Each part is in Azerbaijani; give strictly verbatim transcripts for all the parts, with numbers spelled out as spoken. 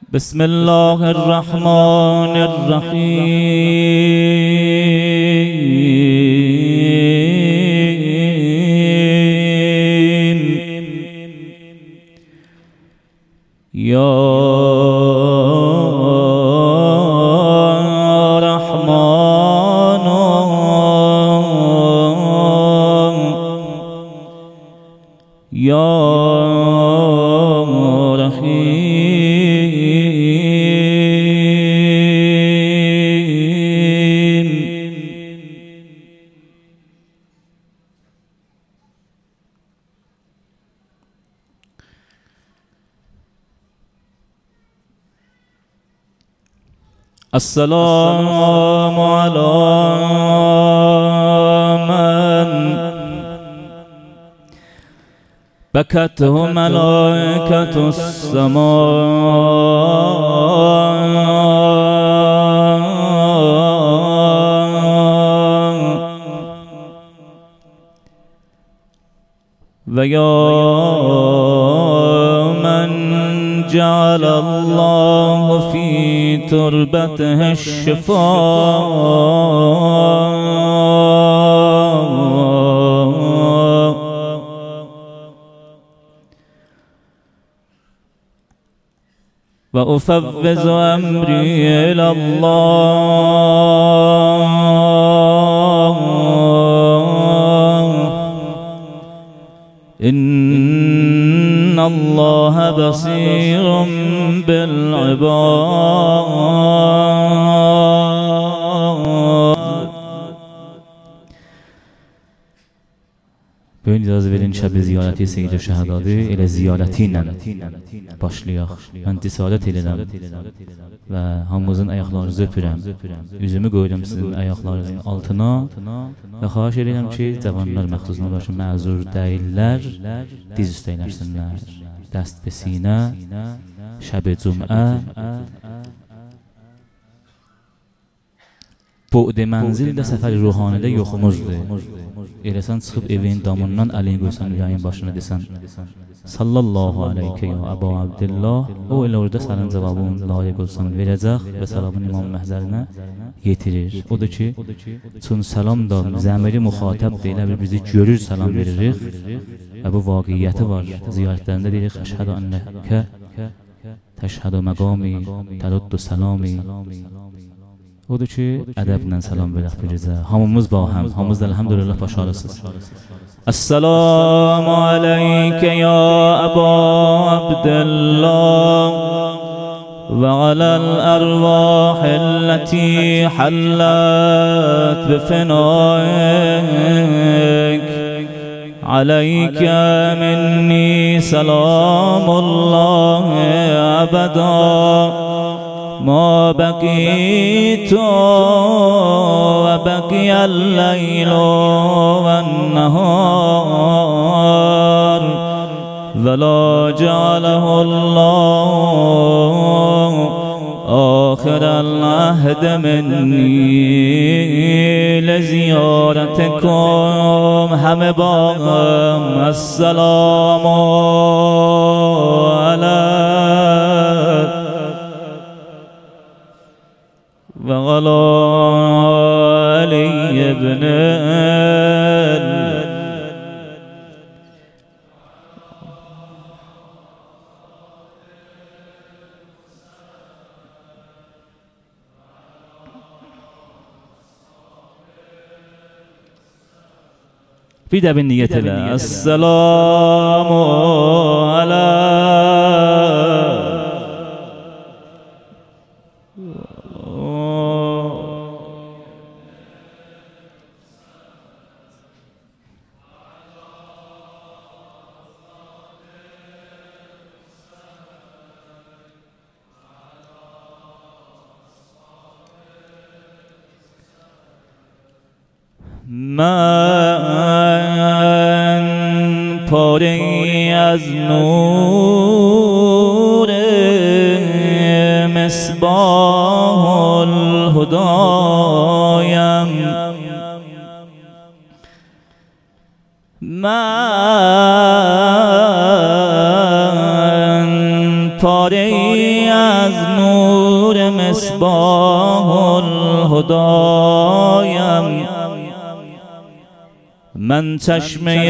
بسم الله الرحمن الرحيم. يا رحمن يا السلام على من بكته ملائكة السماء ويا من جعل الله في تربته الشفاء وأفوض أمري إلى الله إن الله بصير بالعباد. Bugün icazə verin şəb ziyarəti Seyyid Şəhədadı elə ziyarəti ilə başlayaq. Mən tisadət edirəm və hamımızın ayaqlarınızı öpürəm. Üzümü qoydum sizin ayaqlarınızın altına və xahiş edirəm ki, cavanlar məxsusuna başı məzur deyirlər, diz üstə eləşsinlər. Dəst və sinə, şəb-i cümə, bu'd mənzildə səfər ruhanidə yoxumuzdur. Eləsən çıxıb evin damından əlini qoysan ürəyin başına desən sallallahu aleyke ya Əbu Abdillah, o elə orada sənin cavabını layiq olsan verəcək və salamın İmam Məhzərinə yetirir. Odur ki, çün salam da zəmiri müxatəb deyilə bir bizi görür salam veririk və bu vaqiyyəti var. Ziyarətlərində deyirik əşhədu ennəkə təşhədu məqami təruddu salami. Odur ki, ədəblə salam verək bir gecə. Hamımız ba həm, hamımız da elhamdülillah başarısız. Esselamu aleykə ya Əbu Abdillah və aləl ərvahilləti həllət bifinaik aleykə minni selamullahi əbədə ما بقيت وبقي الليل والنهار ولا جعله الله آخر العهد مني لزيارتكم همه باغم السلام عليكم وعلى علي بن bir de bir niyet ile Esselamu aleykum من پاره از نور مصباح الهدایم من پاره از نور مصباح الهدایم، من چشمه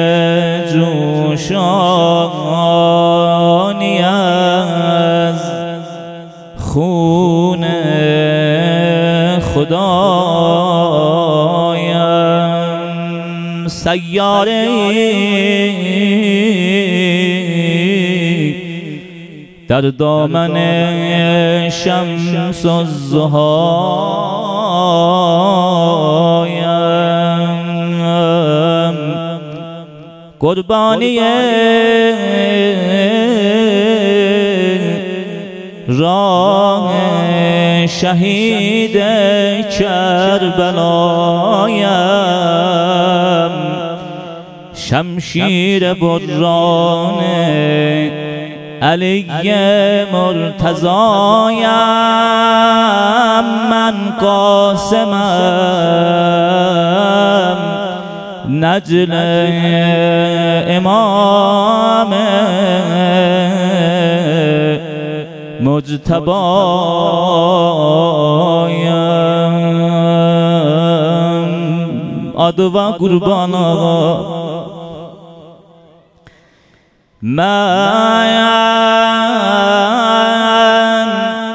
جوشانی از خون خدایم. سیاره در دامن شمس الضحایم، قربانی راه شهید کربلایم، شمشیر بران علی مرتضایم، من قاسمم نجل امام مجتبایم. آدوا قربان آقا من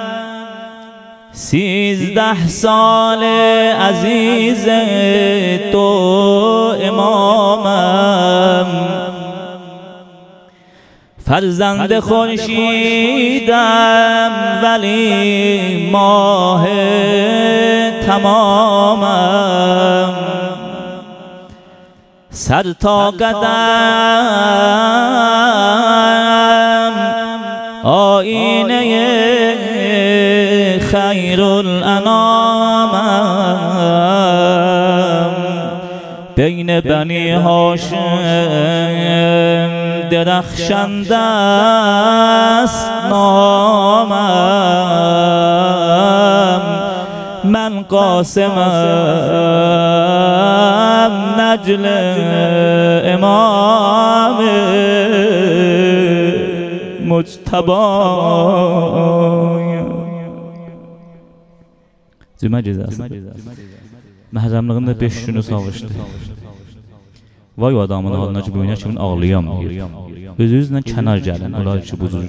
سیزده سال عزیز تو امامم، فرزند خورشیدم ولی ماه تمامم، سر تا قدم آینه خیر الانامم، بین بنی هاشم درخشنده است نامم، من قاسمم نجل امام مجتبایم. Cümə cəzası. Məhrəmliyində beş günü savaşdı. Vay adamın halına ki, böyünə kimin ağlayamıyor. Özünüzlə kənar gəlin, onlar ki, budur.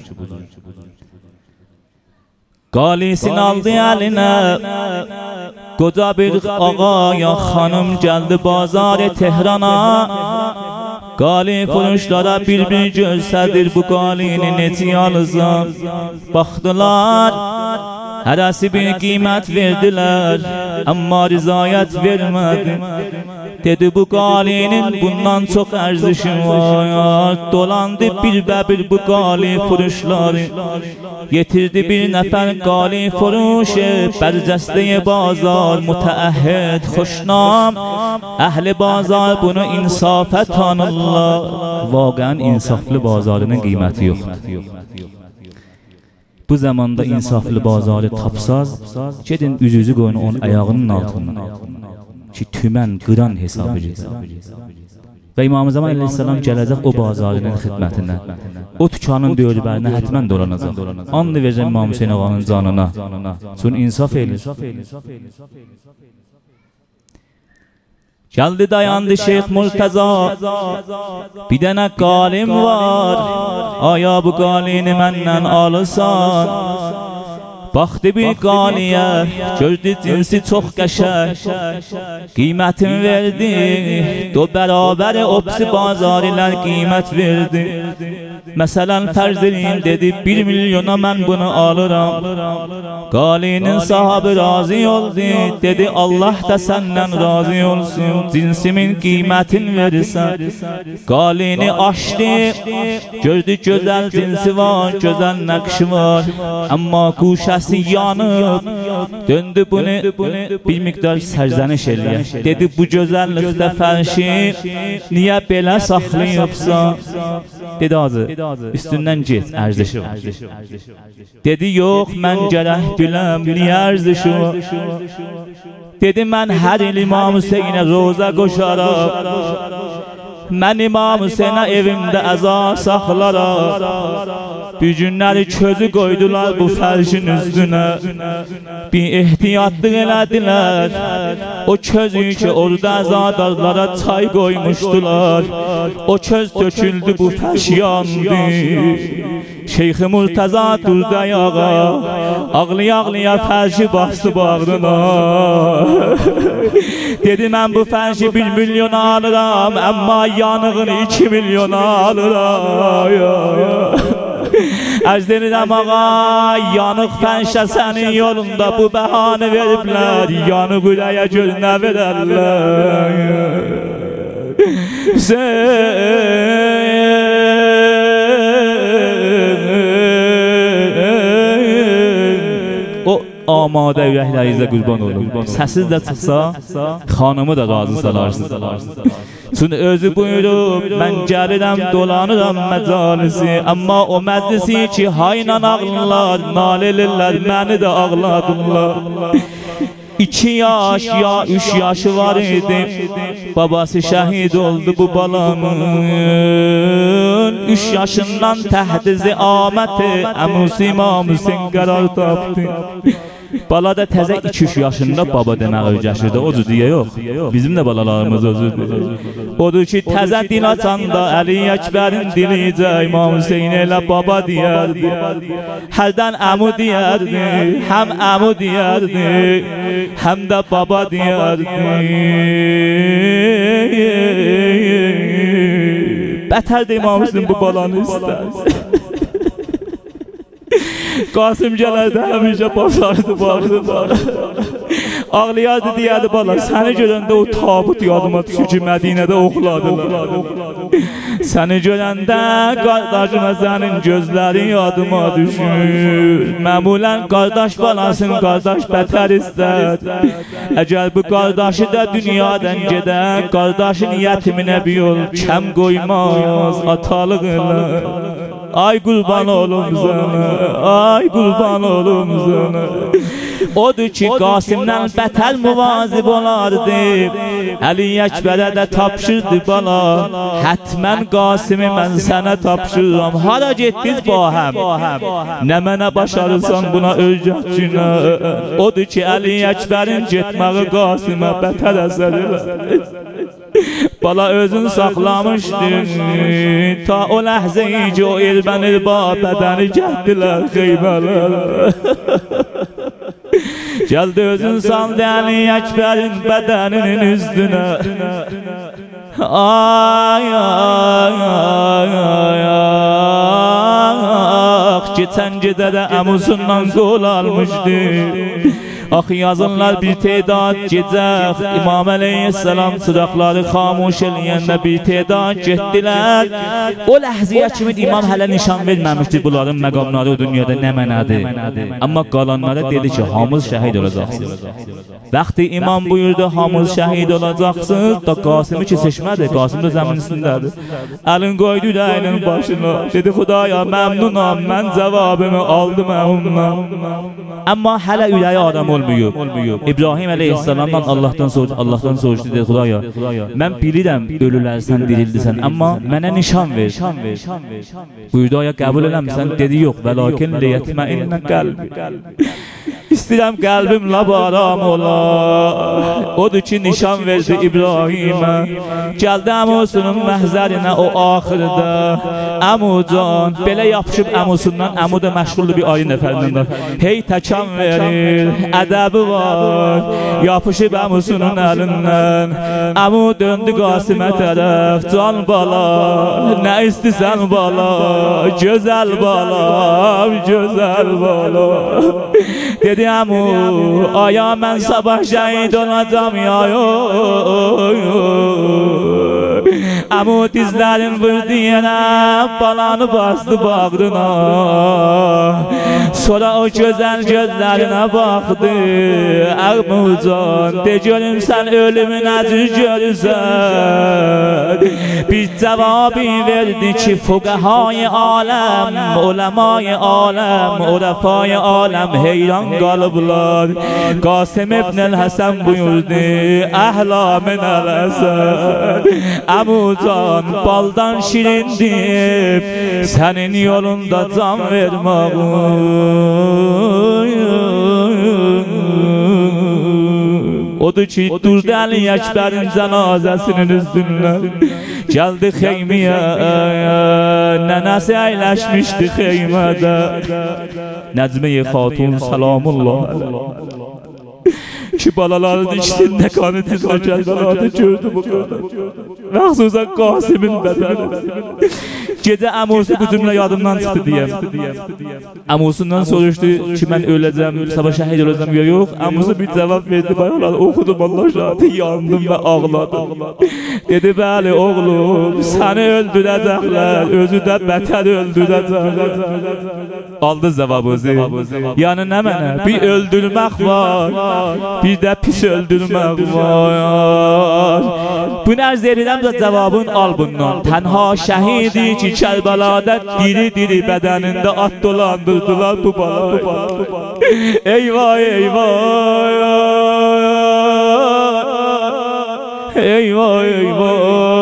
Qalisini aldı əlinə, qoca bir ağa ya xanım gəldi bazar Tehrana, qali furuşlara bir-bir görsədir bu qalini necə alızam. Baxdılar, hərəsi bir qiymət verdilər, amma rizayət vermədi. Dedi bu qalinin bundan çox ərzişi var. Dolandı bir bəbir bu qali furuşları, yetirdi bir nəfər qali furuşu, bərcəstəyi bazar mütəəhhid xoşnam. Əhli bazar bunu insafə tanırlar. Vaqəən insaflı bazarının qiyməti yoxdur. Bu zamanda insaflı bazarı tapsaz, gedin üzüzü qoyun onun ayağının altından ki tümən, qıran hesab edir. Və İmam-ı Zaman əleyhissalam gələcək o bazarının xidmətinə, o tükanın döyülbərinə hətmən dolanacaq. Anlı verəcək İmam Hüseyin ağanın canına, çünki insaf edir. Gəldi dayandı Şeyx Murtaza, bir dənə qalim var, aya bu qalini məndən alırsan. Baxdı bir qaliyə, gördü cinsi çox qəşəng, qiymətin verdi, do bərabəri opsi bazarilər qiymət verdi. Məsələn fərz edin dedi, bir milyona mən bunu alıram. Qalinin sahabı razı oldu, dedi Allah da səndən razı olsun, cinsimin qiymətin verirsən. Qalini açdı, gördü gözəl cinsi var, gözəl nəqşi var, amma quşəsi yanıb, döndü bunu bir miqdar sərzəniş eləyək. Dedi bu gözəllikdə fərşi niyə belə saxlayıbsan? Dedi azı, üstündən get, ərzişi var. Dedi yox, mən gərək biləm, niyə ərzişi var? Dedi mən hər il İmam Hüseynə roza qoşaram, Mən İmam Hüseynə evimdə əza saxlaraq bir günləri közü qoydular bu fərşin üstünə. Bir ehtiyatlıq elədilər. O közü ki orada əzadarlara çay qoymuşdular. O köz töküldü bu fərş yandı. Şeyx Murtaza durdu ayağa, ağlaya-ağlaya fərşi bastı bağrına. Dedi mən bu fərşi bir milyon alıram, amma yanığını iki milyon alıram. Ərz edirəm ağa, yanıq fənşə sənin yolunda bu bəhanə veriblər, yanıq ürəyə gör nə verərlər. O amadə ürəklərinizə qurban olun. Səsiz də çıxsa, xanımı da razı salarsınız. Çünki özü buyurub, mən gəlirəm, dolanıram məcalisi. Amma o məclisi ki, hayla ağlar, nalelirlər, məni də ağladırlar. İki yaş ya üç yaşı var idi. Babası şəhid oldu bu balanın. Üç yaşından təhti ziaməti Əmus İmam Hüseyn qərar tapdı. Bala da təzə iki üç yaşında baba demək öyrəşirdi. O cüzüyə yox. Bizim də balalarımız o cüzdür. Odur ki, təzə dil açanda Əli Əkbərin dilicə İmam Hüseyin elə baba deyərdi. Hərdən əmu deyərdi, həm əmu deyərdi, həm də baba deyərdi. Bətərdə İmam Hüseyin bu balanı istər. Qasım gələrdi, həmişə başlardı bağrıda. Ağlayardı, deyərdi bala, səni görəndə o tabut yadıma düşür ki, Mədinədə oxladılar. Səni görəndə qardaşıma sənin gözləri yadıma düşür. Məmulən qardaş balasın, qardaş bətər istər. Əgər bu qardaşı da dünyadan gedən, qardaşın yetiminə bir yol kəm qoymaz, atalıq elə. Ay qurban olum sənə, ay qurban olum sənə. Odur ki, Qasimdən bətər müvazib olardı. Əli Əkbərə də tapşırdı bala, hətmən Qasimi mən sənə tapşırıram. Hara getdiniz ba həm? Nə mənə başarırsan buna öyrətcinə. Odur ki, Əli Əkbərin getməyi Qasimə bətər əsər elə. Bala özün saxlamışdın, ta o ləhzəyi ki o elbən elba bədəni gəldilər xeybələr. Gəldi özün saldı Əli Əkbərin bədəninin üstünə. Ay ay ay ay ay, geçən gedədə əmusundan qol almışdı. Axı yazınlar bir tedad gecə İmam Əleyhisselam çıraqları xamuş eləyəndə bir tedad getdilər. O ləhziyə kimi İmam hələ nişan verməmişdir bunların məqamları o dünyada nə mənədir. Amma qalanlara dedi ki, hamız şəhid olacaqsınız. Vaxtı İmam buyurdu, hamız şəhid olacaqsınız, da Qasimi ki seçmədi, Qasim da zəmin üstündədir. Əlin qoydu ürəyinin başına, dedi Xudaya məmnunam, mən cavabımı aldım ondan. Amma hələ ürəyi adam olmuyor. İbrahim Aleyhisselamdan Allah'tan soruş, Allah'tan soruşdu dedi Xudaya, mən bilirəm ölülərsən, dirildisən, amma mənə nişan ver. Buyurdu, aya qəbul eləmirsən? Dedi, yox, və lakin liyətməinnə qəlbi. İstəyirəm qəlbim labaram ola. Odur ki, nişan verdi İbrahimə. Gəldi əmusunun məhzərinə o axırda. Əmucan, belə yapışıb əmusundan, əmu da məşğuldur bir ayı nəfərindən. Hey təkan verir, ədəbi var. Yapışıb əmusunun əlindən. Əmu döndü Qasimə tərəf. Can bala, nə istəsən bala, gözəl balam, gözəl bala. Dedi əmu, aya mən sabah şəhid olacam ya yox. Əmu dizlərin vurdu yenə, balanı bastı bağrına. Sonra o gözəl gözlərinə baxdı. Əmucan, de görüm sən ölümü nəcür görürsən. Bir cavabı verdi ki, fuqəhai aləm, uləmai aləm, urəfai aləm heyran qalıblar. Qasim ibn el-Həsən buyurdu, əhla min el-Həsən, Amucan baldan şirindir, senin yolunda can vermağım. Odur ki durdu Ali Ekber'in cenazesinin üstünden, geldi xeymeye, nenesi eyleşmişti xeymede. Necmiye Hatun selamullah ki balaların içinde kanı tizlerken beladı gördü bu kadar. Ve xüsusən Qasimin bədəni. Gecə əmusu bu cümlə yadımdan çıxdı deyəm. Əmusundan soruşdu ki mən öləcəm, sabah şəhid öləcəm ya yox. Əmusu bir cavab verdi, bayalar oxudum Allah şahidi, yandım və ağladım. Dedi bəli oğlum, səni öldürəcəklər, özü də bətər öldürəcəklər. Aldı cavabımızı. Yəni nə mənə? Bir öldürmək var, bir də pis öldürmək var. Bu nərz edirəm də cavabın al bundan. Tənha şəhidi ki Kərbəlada diri-diri bədənində at dolandırdılar bu bala. Eyvah eyvah, eyvah eyvah,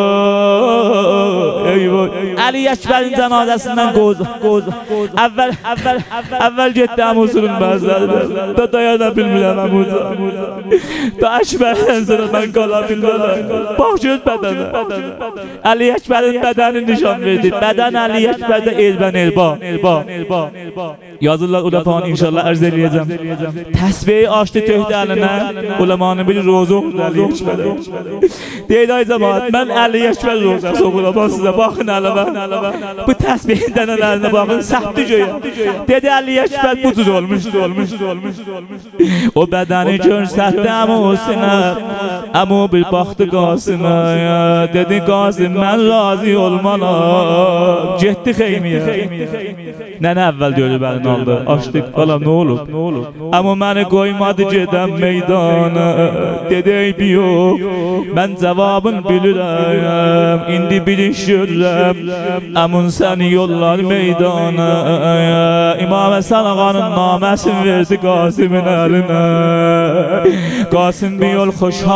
eyvah. Ali Ekber'in cenazesinden qoz, qoz. Əvvəl, əvvəl, əvvəl getdi əmusunun məzərinə. Da dayana bilmirəm əmuca. Da Ekber'den sonra mən qala bilmirəm. Bax göz bədənə. Ali Ekber'in bədəni nişan verdi. Bədən Ali Ekber'də elbən elba. Yazırlar ulemanı inşallah ərz eləyəcəm. Təsbihi açdı töhdü əlinə. Ulemanı bir rozu oxudu Ali Ekber'ə. Deydi ay cemaat, mən Ali Ekber rozası oxuram sizə. Baxın əlimə. Bu təsbihin dənələrinə baxın, səpdi göyə. Dedi Ali Ekber bu cür olmuşdur, olmuşdur, olmuşdur. O bədəni görsətdi əmusinə, əmu bir baxdı Qasimə. Dedi Qasim mən razı olmanam, getdi xeymiyə. Nənə əvvəl görüb əlini aldı, açdık balam nə olub? Əmu məni qoymadı gedəm meydana. Dedi eybi yox, mən cavabın bilirəm, indi bir iş görürəm. Əmun səni yollar meydana. İmam Həsən ağanın naməsini verdi Qasimin əlinə. Qasim bir yol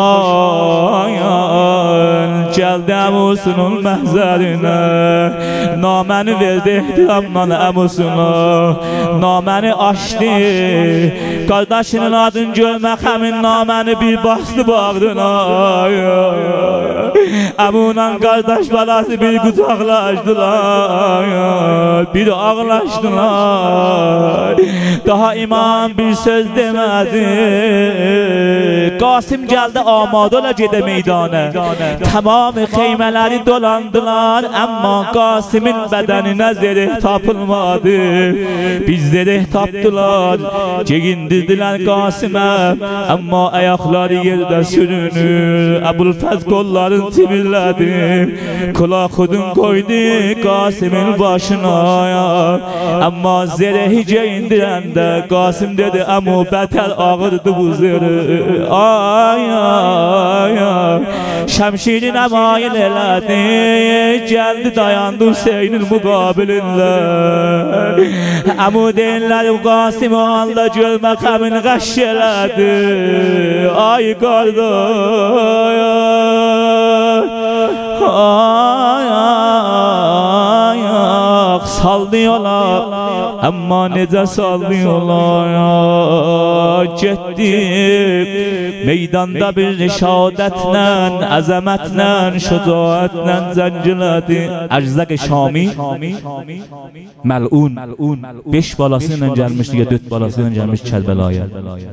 xoşhayal gəldi əmusunun məhzərinə. Naməni verdi ehtiramla əmusuna, naməni açdı. Qardaşının adını görmək həmin naməni bir bastı bağrına. Əmunan qardaş balası bir qucaqlaşdılar, bir ağlaşdılar. Daha imam bir söz demədi. Qasim gəldi amadə ola gedə meydana. Tamamı xeymələri dolandılar, amma Qasimin bədəninə zəreh tapılmadı. Biz zəreh tapdılar, geyindirdilər Qasimə, amma ayaqları yerdə sürünür. Əbulfəz qolların timirlədi, kula xudun koydu Qasimin başına. Amma zərehi geyindirəndə Qasim dedi əmu bətər ağırdı bu zəreh. Ay ay ay, şəmşirin əmayil elədi, gəldi dayandı Hüseynin müqabilində. Əmu deyirlər Qasim o anda görmək həmin qəşş elədi. Ay qardaş, ay ay ay, saldı yola, amma necə saldı yola. Getdi meydanda bir rişadətlə, əzəmətlə, şücaətlə zəncilədi. Ərzaq Şami məlun beş balasıyla gəlmişdi ya dörd balasıyla gəlmiş Kərbəlaya.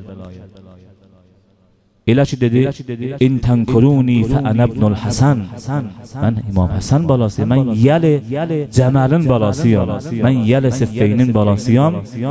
Elə ki dedi, in tənkuruni fə ənəbnul Həsən. Mən İmam Həsən balasıyam, mən yəli Cəməlin balasıyam, mən yəli Siffeynin balasıyam.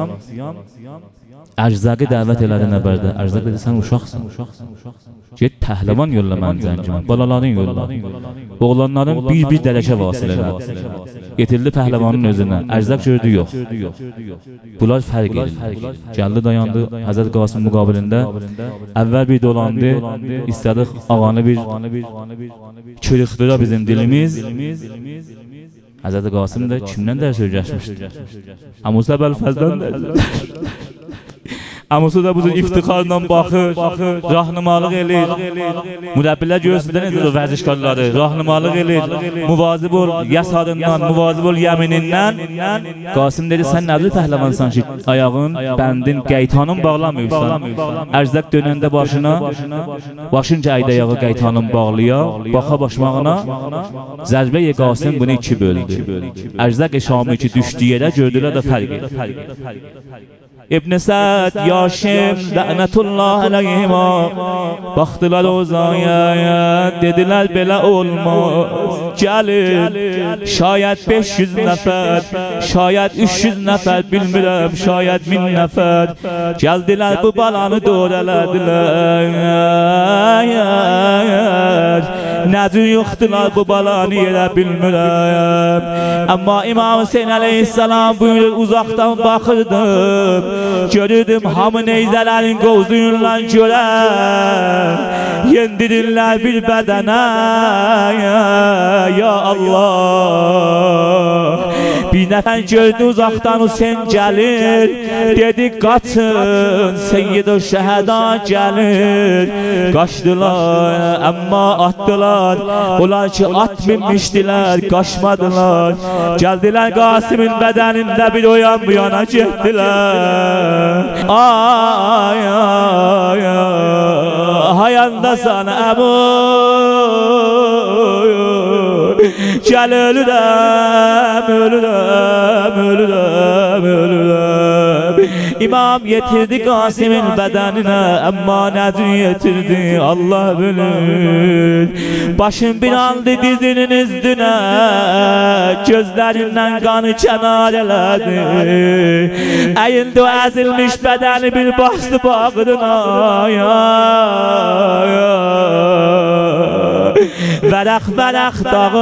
Ərzaqı dəvət elədi nəbərdə. Ərzaq dedi, sən uşaqsın. Get təhləvan yolla mən zəncimə, balaların yolla. Oğlanların bir-bir dərəcə vasil elədi. Getirildi pəhləvanın özünə. Ərzaq gördü, yox. Bunlar fərq edir. Gəldi dayandı Həzrət Qasim müqabilində. Əvvəl bir dolandı, istədik ağanı bir çürüxdüra bizim dilimiz. Həzrət Qasim də kimdən dərs öyrəşmişdi? Əmusə Əbəlfəzdən dərs. Amma sonra bu iftikarla baxır, rahnumalıq elir. Mürəbbilər görürsünüz necə vəzişkarları, rahnumalıq elir. Muvazib ol yasadından, muvazib ol yeminindən. Qasım dedi, sən nədir pəhləvansan ki, ayağın, bəndin, qeytanın bağlamıyorsan. Ərzaq dönəndə başına, başınca əydə ayağı qeytanın bağlıya, baxa başmağına, zərbəyə Qasım bunu iki böldü. Ərzaq eşamı ki, düşdü yerə, gördülər də fərq edir. İbn Sa'd, Yaşim, lənətullah əleyhimə baxdılar o zaya, dedilər belə olmaz. Gəlir, şayət beş yüz nəfər, şayət üç yüz nəfər, bilmirəm, şayət min nəfər gəldilər, bu balanı dörələdilər. Nədir yoxdular bu balanı yerə, bilmirəm. Amma İmam Hüseyin əleyhissalam buyurur, uzaqdan baxırdım, görürdüm hamı neyzələrin qovzuyunla görər, yendirirlər bir bədənə. Ya Allah, bir nəfər gördü uzaqdan Hüseyin gəlir, dedi qaçın, Seyyid-i Şəhəda gəlir. Qaçdılar, amma atdılar, onlar ki at minmişdilər, qaçmadılar. Gəldilər Qasımın bədənində bir o yan bu yana getdilər. Ay ay ay, hayandasan əbu, gəl ölürəm, ölürəm, ölürəm, ölürəm. İmam yetirdi Qasımın bədəninə, amma nədir yetirdi Allah bilir. Başın bir aldı dizinin üstünə, gözlərindən qanı kənar elədi. Əyildi o əzilmiş bədəni bir bastı bağrına. Vərəq vərəq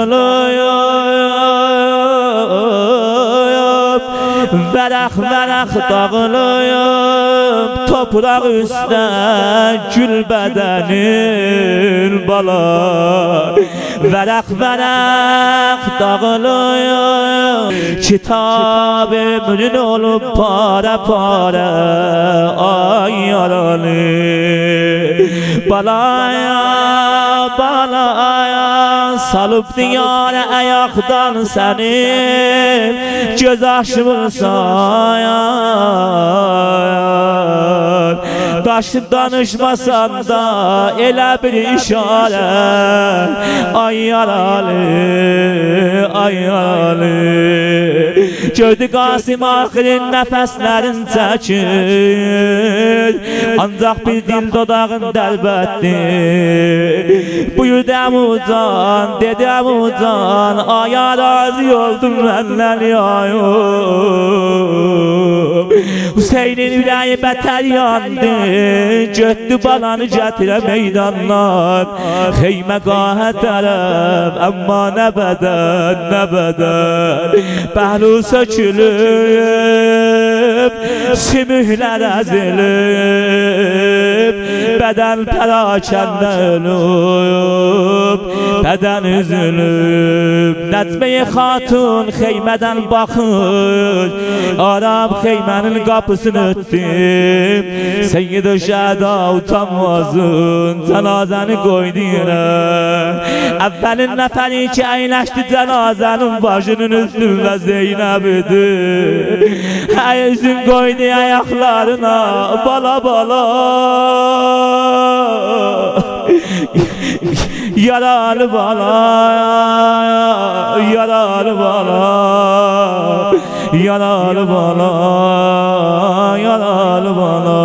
dağılıyor, vərəq vərəq dağılıyor, topraq üstə gül bədənin bala. Vərəq vərəq dağılıyor, kitab ömrün olub para para. Ay yaralı balaya balaya, salıp diyarə ayaqdan səni, göz aşmırsan. Daşı danışmasan da elə bir işarə. Ay yaralı, ay yaralı. Gördü Qasım axirin nəfəslərin çəkir, ancaq bir dil dodağın dəlbətdir. Buyurdu Əmucan, dedi Əmucan, aya razı oldum məndən yayım. Hüseynin ürəyi bətər yandı, götdü balanı gətirə meydandan. Xeymə qahə tərəf, əmma nə bədən, nə bədən. Bəhlu sökülüb, sümüklər əzilib, bədən pərakəndə ölüb, bədən üzülüb. Nəcməyə xatun xeymədən baxır, Arab xeymənin qapısını ötdüm. Seyyid-i Şəhəda utanmazın, cənazəni qoydu yerə. Əvvəlin nəfəri ki əyləşdi cənazənin başının üstündə Zeynəbidir. Üzün qoydu ayaqlarına, bala bala. Yaralı bala, yaralı bala, yaralı bala, yaralı bala.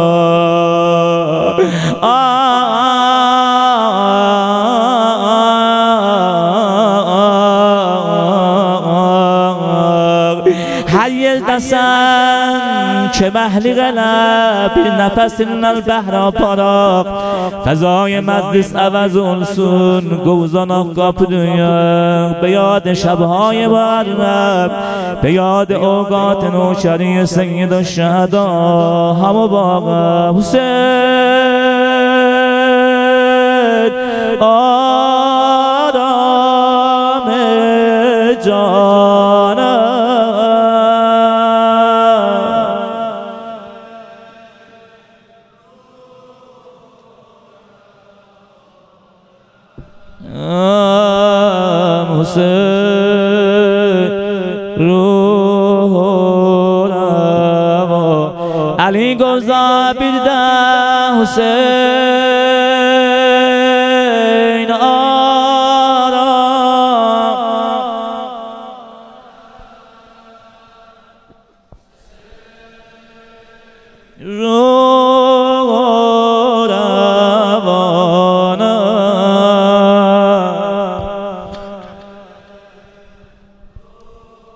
Hər yerdəsən ki məhli qələb, bir nəfəsindən bəhrə paraq. Fəzai məclis əvəz olsun, qovzanaq qapı duyaq. Be yad şəbhay vərləb, be yad اوقات نوشری سید الشهدا همه باغ حسین آرام جانم. حسین روح روا علی گذار بیده حسین آرام رو